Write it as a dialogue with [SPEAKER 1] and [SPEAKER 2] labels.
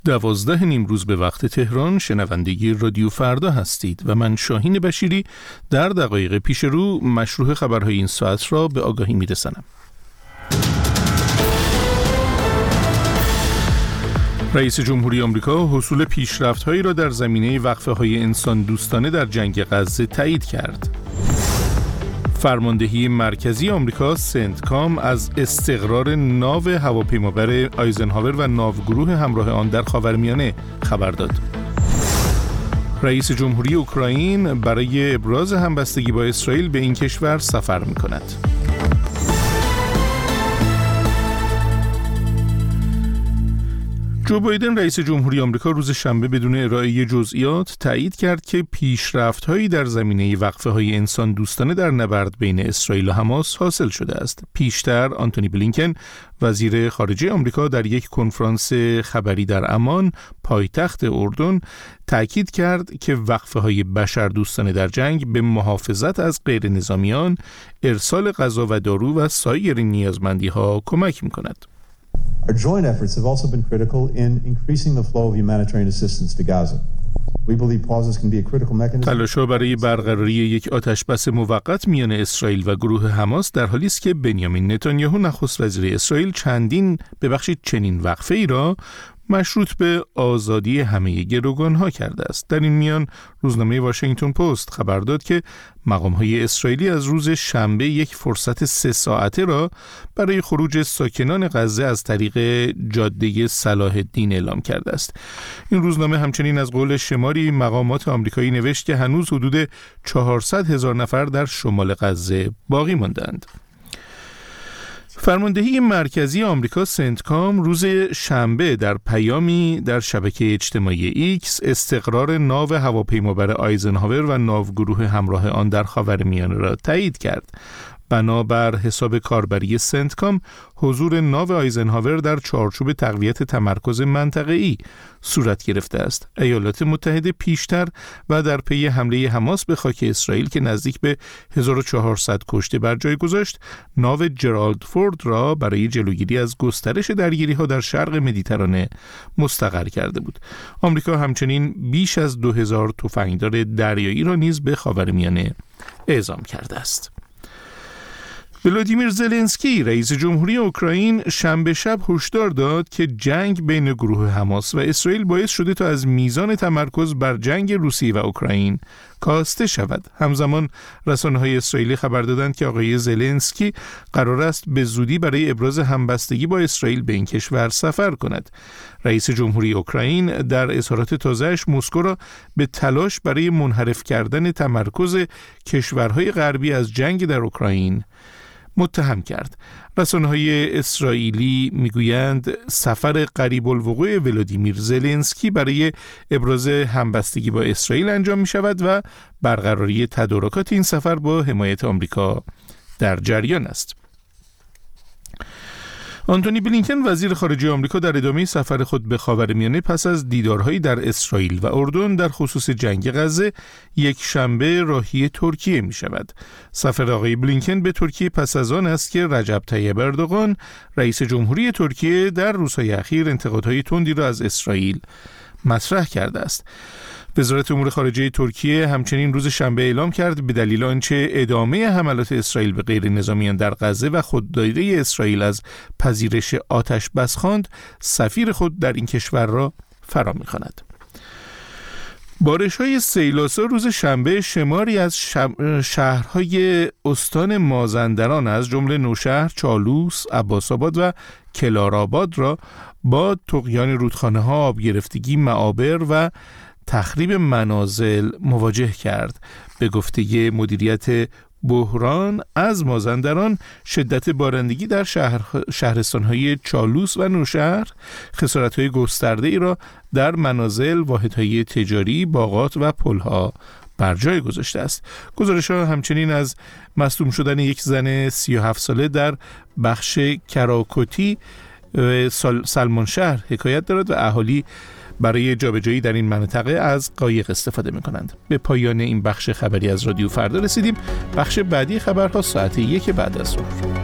[SPEAKER 1] 12 نیمروز به وقت تهران شنونده رادیو فردا هستید و من شاهین بشیری در دقایق پیش رو مشروع خبرهای این ساعت را به آگاهی میرسانم. رئیس جمهوری آمریکا حصول پیشرفت‌هایی را در زمینه وقفه‌های انسان دوستانه در جنگ غزه تایید کرد. فرماندهی مرکزی آمریکا سنتکام از استقرار ناو هواپیمابر آیزنهاور و ناوگروه همراه آن در خاورمیانه خبر داد. رئیس جمهوری اوکراین برای ابراز همبستگی با اسرائیل به این کشور سفر می‌کند. جو بایدن رئیس جمهوری آمریکا روز شنبه بدون ارائه جزئیات تایید کرد که پیشرفت‌هایی در زمینه وقفه‌های انسان دوستانه در نبرد بین اسرائیل و حماس حاصل شده است. پیشتر آنتونی بلینکن وزیر خارجه آمریکا در یک کنفرانس خبری در عمان پایتخت اردن تاکید کرد که وقفه‌های بشردوستانه در جنگ به محافظت از غیر نظامیان، ارسال غذا و دارو و سایر نیازمندی‌ها کمک می‌کند.
[SPEAKER 2] Our joint efforts have also been critical in increasing the flow of humanitarian assistance to Gaza. We believe pauses can be a critical mechanism.
[SPEAKER 1] تلاش‌ها برای برقراری یک آتش‌بس موقت میان اسرائیل و گروه حماس در حالی است که بنیامین نتانیاهو نخست وزیر اسرائیل چنین وقفه‌ای را مشروط به آزادی همه گروگان‌ها کرده است. در این میان روزنامه واشنگتن پست خبر داد که مقام‌های اسرائیلی از روز شنبه یک فرصت 3 ساعته را برای خروج ساکنان غزه از طریق جاده صلاح الدین اعلام کرده است. این روزنامه همچنین از قول شماری مقامات آمریکایی نوشت که هنوز حدود 400,000 نفر در شمال غزه باقی ماندند. فرماندهی مرکزی آمریکا سنتکام روز شنبه در پیامی در شبکه اجتماعی ایکس استقرار ناو هواپیمابر آیزنهاور و ناوگروه همراه آن در خاورمیانه را تایید کرد. بنابر حساب کاربری سنتکام، حضور ناو آیزنهاور در چارچوب تقویت تمرکز منطقه‌ای صورت گرفته است. ایالات متحده پیشتر و در پی حمله حماس به خاک اسرائیل که نزدیک به 1400 کشته بر جای گذاشت، ناو جرالد فورد را برای جلوگیری از گسترش درگیری‌ها در شرق مدیترانه مستقر کرده بود. آمریکا همچنین بیش از 2000 تفنگدار دریایی را نیز به خاورمیانه اعزام کرده است. ولادیمیر زلنسکی رئیس جمهوری اوکراین شنبه شب هشدار داد که جنگ بین گروه حماس و اسرائیل باعث شده تا از میزان تمرکز بر جنگ روسیه و اوکراین کاسته شود. همزمان رسانه‌های اسرائیلی خبر دادند که آقای زلنسکی قرار است به زودی برای ابراز همبستگی با اسرائیل به این کشور سفر کند. رئیس جمهوری اوکراین در اظهارات تازه‌اش مسکو را به تلاش برای منحرف کردن تمرکز کشورهای غربی از جنگ در اوکراین متهم کرد. رسانه‌های اسرائیلی میگویند سفر قریب الوقوع ولادیمیر زلنسکی برای ابراز همبستگی با اسرائیل انجام می شود و برقراری تدارکات این سفر با حمایت آمریکا در جریان است. آنتونی بلینکن وزیر خارجه آمریکا در ادامه سفر خود به خاورمیانه پس از دیدارهایی در اسرائیل و اردن در خصوص جنگ غزه یک شنبه راهی ترکیه می شود. سفر آقای بلینکن به ترکیه پس از آن است که رجب طیب اردوغان رئیس جمهوری ترکیه در روزهای اخیر انتقادهای تندی را از اسرائیل مطرح کرده است. وزارت امور خارجه ترکیه همچنین روز شنبه اعلام کرد به دلیل آنچه ادامه حملات اسرائیل به غیر نظامیان در غزه و خودداری اسرائیل از پذیرش آتش بس خواند، سفیر خود در این کشور را فرا می‌خواند. بارش‌های سیلاسا روز شنبه شماری از شهرهای استان مازندران از جمله نوشهر، چالوس، عباس‌آباد و کلارآباد را با طغیان رودخانه‌ها، آب گرفتگی معابر و تخریب منازل مواجه کرد. به گفته مدیریت بحران از مازندران، شدت بارندگی در شهرستان‌های چالوس و نوشهر خسارت‌های گسترده‌ای را در منازل، واحدهای تجاری، باغات و پل‌ها بر جای گذاشته است. گزارش‌ها همچنین از مصدوم شدن یک زن 37 ساله در بخش کراکوتی سلمان شهر حکایت دارد و اهالی برای جابجایی در این منطقه از قایق استفاده می‌کنند. به پایان این بخش خبری از رادیو فردا رسیدیم. بخش بعدی خبرها ساعت 1 بعد از ظهر.